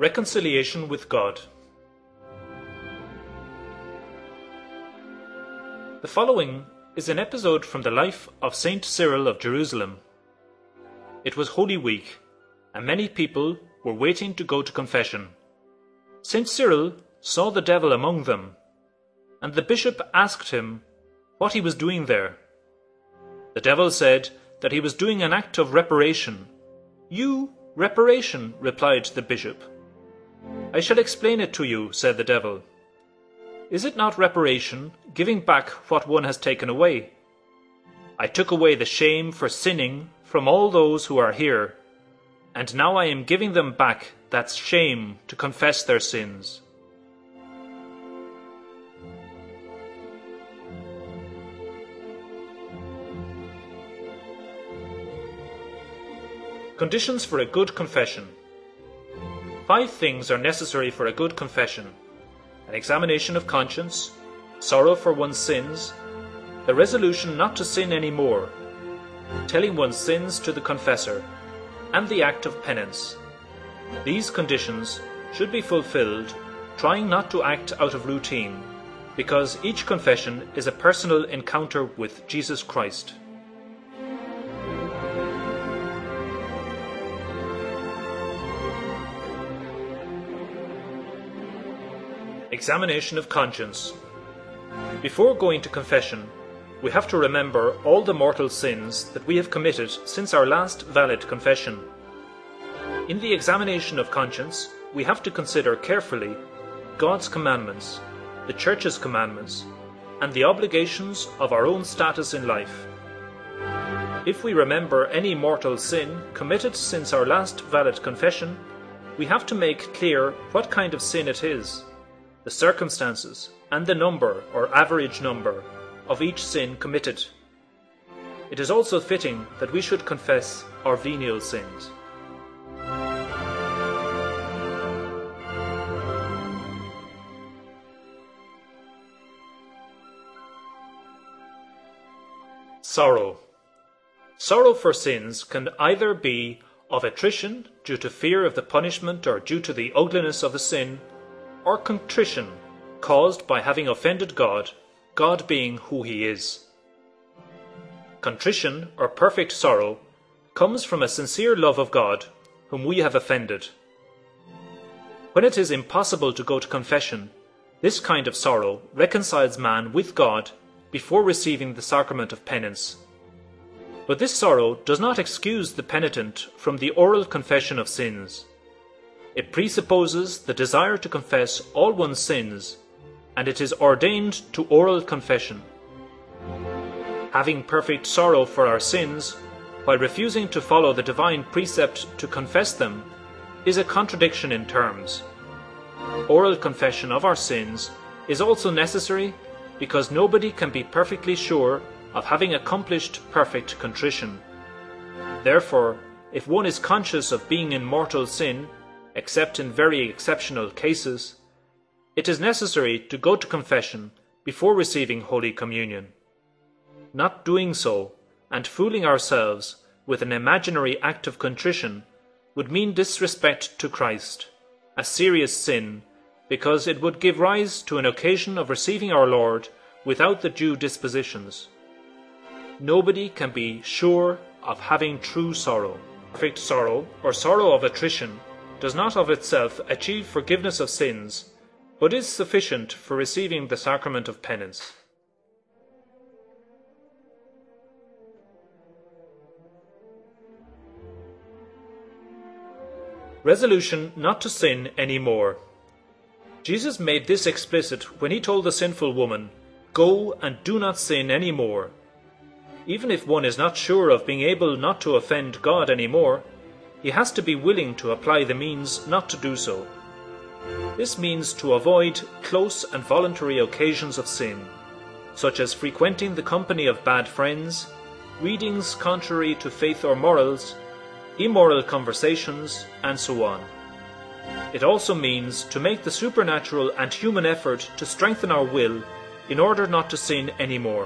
Reconciliation with God. The following is an episode from the life of Saint Cyril of Jerusalem. It was Holy Week, and many people were waiting to go to confession. Saint Cyril saw the devil among them, and the bishop asked him what he was doing there. The devil said that he was doing an act of reparation. "You, reparation," replied the bishop. "I shall explain it to you," said the devil. "Is it not reparation, giving back what one has taken away? I took away the shame for sinning from all those who are here, and now I am giving them back that shame to confess their sins." Conditions for a good confession. 5 things are necessary for a good confession: an examination of conscience, sorrow for one's sins, the resolution not to sin any more, telling one's sins to the confessor, and the act of penance. These conditions should be fulfilled, trying not to act out of routine, because each confession is a personal encounter with Jesus Christ. Examination of conscience. Before going to confession, we have to remember all the mortal sins that we have committed since our last valid confession. In the examination of conscience, we have to consider carefully God's commandments, the Church's commandments, and the obligations of our own status in life. If we remember any mortal sin committed since our last valid confession, we have to make clear what kind of sin it is, the circumstances, and the number or average number of each sin committed. It is also fitting that we should confess our venial sins. Sorrow. Sorrow for sins can either be of attrition due to fear of the punishment or due to the ugliness of the sin, or contrition caused by having offended God, God being who He is. Contrition, or perfect sorrow, comes from a sincere love of God, whom we have offended. When it is impossible to go to confession, this kind of sorrow reconciles man with God before receiving the sacrament of penance. But this sorrow does not excuse the penitent from the oral confession of sins. It presupposes the desire to confess all one's sins, and it is ordained to oral confession. Having perfect sorrow for our sins, while refusing to follow the divine precept to confess them, is a contradiction in terms. Oral confession of our sins is also necessary because nobody can be perfectly sure of having accomplished perfect contrition. Therefore, if one is conscious of being in mortal sin, except in very exceptional cases, it is necessary to go to confession before receiving Holy Communion. Not doing so, and fooling ourselves with an imaginary act of contrition, would mean disrespect to Christ, a serious sin, because it would give rise to an occasion of receiving our Lord without the due dispositions. Nobody can be sure of having true sorrow. Perfect sorrow, or sorrow of attrition, does not of itself achieve forgiveness of sins, but is sufficient for receiving the sacrament of penance. Resolution not to sin any more. Jesus made this explicit when he told the sinful woman, "Go and do not sin any more." Even if one is not sure of being able not to offend God any more, he has to be willing to apply the means not to do so. This means to avoid close and voluntary occasions of sin, such as frequenting the company of bad friends, readings contrary to faith or morals, immoral conversations, and so on. It also means to make the supernatural and human effort to strengthen our will in order not to sin any more.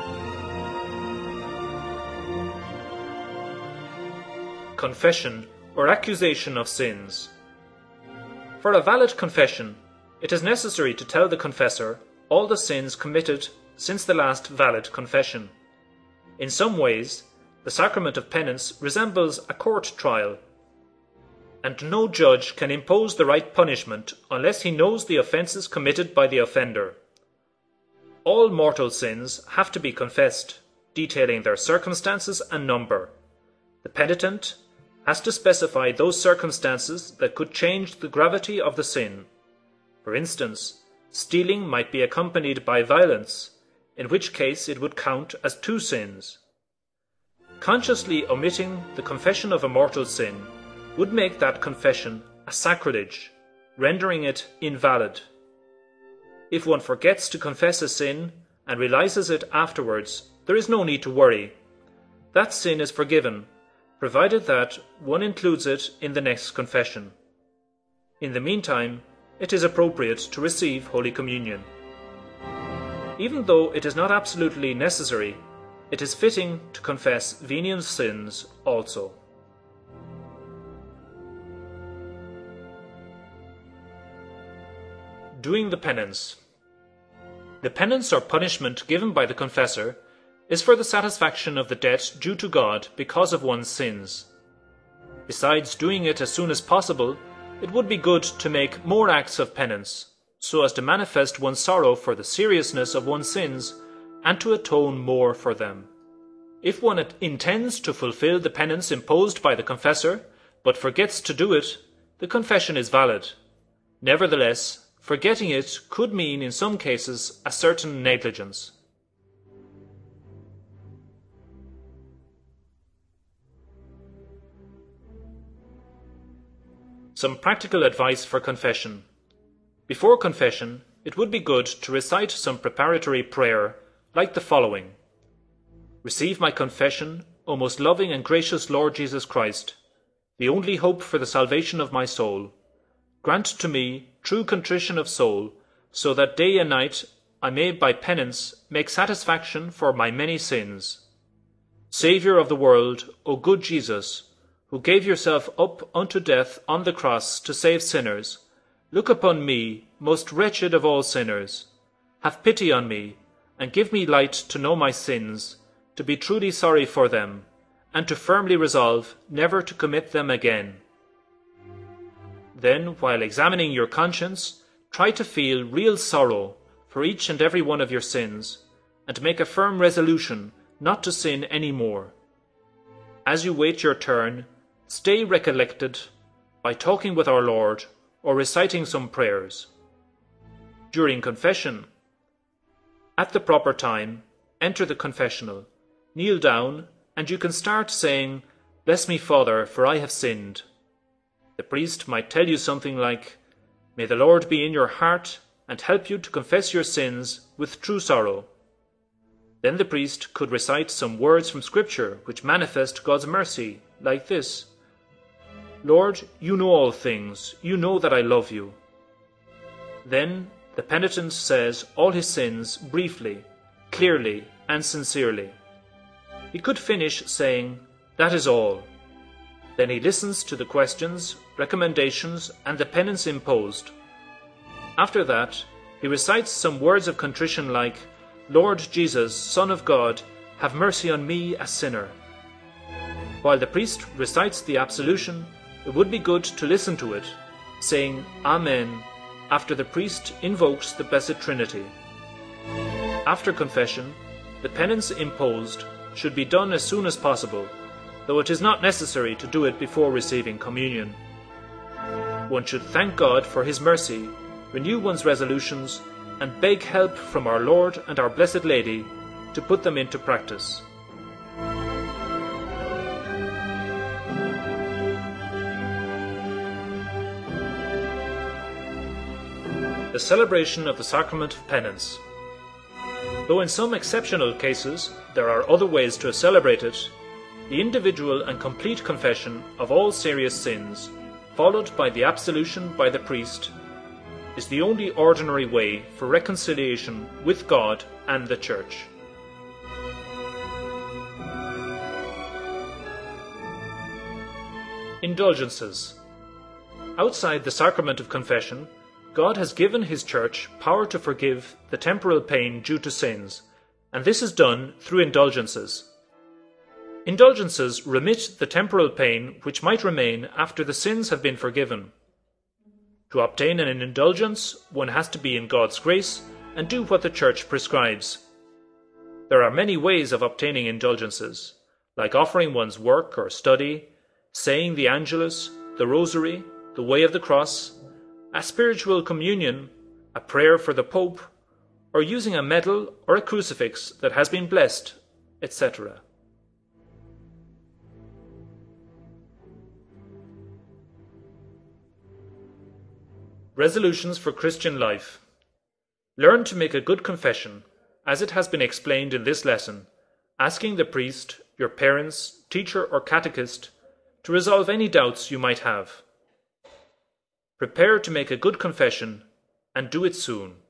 Confession or accusation of sins. For a valid confession, it is necessary to tell the confessor all the sins committed since the last valid confession. In some ways, the sacrament of penance resembles a court trial, and no judge can impose the right punishment unless he knows the offences committed by the offender. All mortal sins have to be confessed, detailing their circumstances and number. The penitent has to specify those circumstances that could change the gravity of the sin. For instance, stealing might be accompanied by violence, in which case it would count as 2 sins. Consciously omitting the confession of a mortal sin would make that confession a sacrilege, rendering it invalid. If one forgets to confess a sin and realizes it afterwards, there is no need to worry. That sin is forgiven, provided that one includes it in the next confession. In the meantime, it is appropriate to receive Holy Communion. Even though it is not absolutely necessary, it is fitting to confess venial sins also. Doing the penance. The penance or punishment given by the confessor is for the satisfaction of the debt due to God because of one's sins. Besides doing it as soon as possible, it would be good to make more acts of penance, so as to manifest one's sorrow for the seriousness of one's sins and to atone more for them. If one intends to fulfill the penance imposed by the confessor, but forgets to do it, the confession is valid. Nevertheless, forgetting it could mean in some cases a certain negligence. Some practical advice for confession. Before confession, it would be good to recite some preparatory prayer, like the following. Receive my confession, O most loving and gracious Lord Jesus Christ, the only hope for the salvation of my soul. Grant to me true contrition of soul, so that day and night I may by penance make satisfaction for my many sins. Saviour of the world, O good Jesus, who gave yourself up unto death on the cross to save sinners, look upon me, most wretched of all sinners. Have pity on me, and give me light to know my sins, to be truly sorry for them, and to firmly resolve never to commit them again. Then, while examining your conscience, try to feel real sorrow for each and every one of your sins, and make a firm resolution not to sin any more. As you wait your turn, stay recollected by talking with our Lord or reciting some prayers. During confession, at the proper time, enter the confessional, kneel down, and you can start saying, Bless me, Father, for I have sinned. The priest might tell you something like, May the Lord be in your heart and help you to confess your sins with true sorrow. Then the priest could recite some words from Scripture which manifest God's mercy, like this. Lord, you know all things. You know that I love you. Then the penitent says all his sins briefly, clearly, and sincerely. He could finish saying, That is all. Then he listens to the questions, recommendations, and the penance imposed. After that, he recites some words of contrition like, Lord Jesus, Son of God, have mercy on me, a sinner. While the priest recites the absolution, it would be good to listen to it, saying Amen, after the priest invokes the Blessed Trinity. After confession, the penance imposed should be done as soon as possible, though it is not necessary to do it before receiving communion. One should thank God for His mercy, renew one's resolutions, and beg help from our Lord and our Blessed Lady to put them into practice. The celebration of the Sacrament of Penance. Though in some exceptional cases there are other ways to celebrate it, the individual and complete confession of all serious sins, followed by the absolution by the priest, is the only ordinary way for reconciliation with God and the Church. Indulgences. Outside the sacrament of confession, God has given His Church power to forgive the temporal pain due to sins, and this is done through indulgences. Indulgences remit the temporal pain which might remain after the sins have been forgiven. To obtain an indulgence, one has to be in God's grace and do what the Church prescribes. There are many ways of obtaining indulgences, like offering one's work or study, saying the Angelus, the Rosary, the Way of the Cross, a spiritual communion, a prayer for the Pope, or using a medal or a crucifix that has been blessed, etc. Resolutions for Christian life. Learn to make a good confession, as it has been explained in this lesson, asking the priest, your parents, teacher or catechist to resolve any doubts you might have. Prepare to make a good confession and do it soon.